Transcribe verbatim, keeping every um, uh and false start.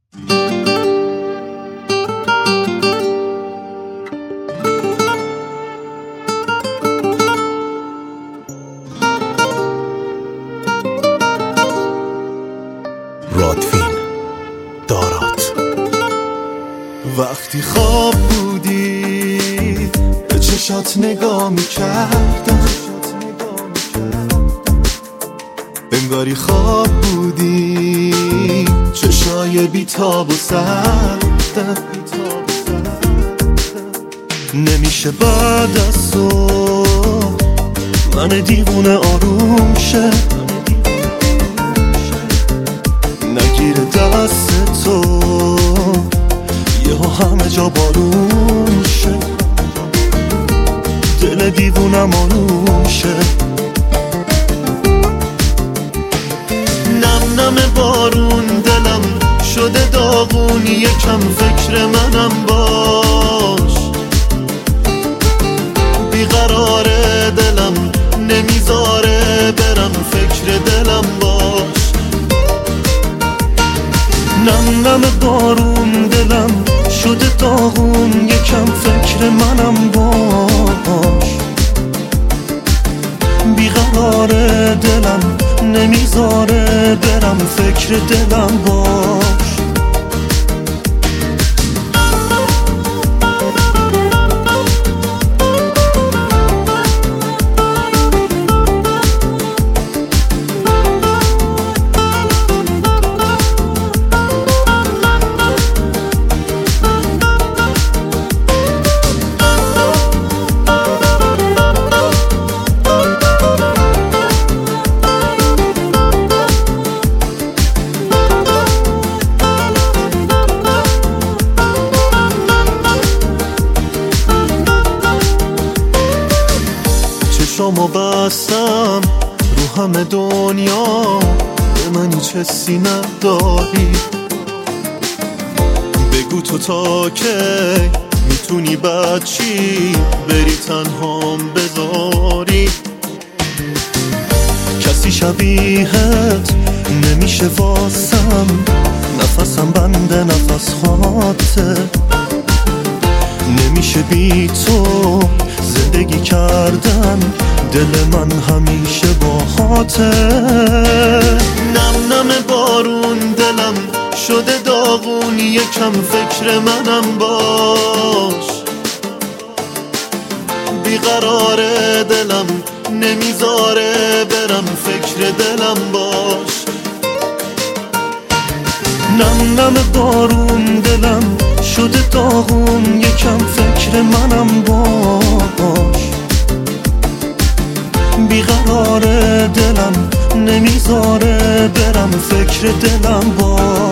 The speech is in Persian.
رادفین دارات. وقتی خواب بودی به چشات نگاه میکردم، انگاری خواب بودی چشای بیتاب و سردم. نمیشه بعد از تو من دیوونه آروم شه، نگیره دست تو یهو همه جا بارون شه، دل دیوونم آروم شه. نم نم بارون دلم شده داغون، یکم فکر منم باش. بیقراره دلم نمیذاره برم، فکر دلم باش. نم نم بارون دلم شده داغون، یکم فکر منم باش. بیقراره دلم نمیذاره برم، فکر دلم باش. چشامو بستم رو همه دنیا، به من هیچ حسی نداری. بگو تو تا کی میتونی بچی بری تنهام بذاری. کسی شبیهت نمیشه واسم، نفسم بنده نفس خاطر. نمیشه بی تو زندگی کردن، دل من همیشه با خاطر. نم نم بارون دلم شده داغون، یکم فکر منم باش. بیقراره دلم نمیذاره برم، فکر دلم باش. نم نم بارون دلم شده داغون، یکم فکر منم باش. بیقراره دلم نمیذاره برم، فکر دلم باش.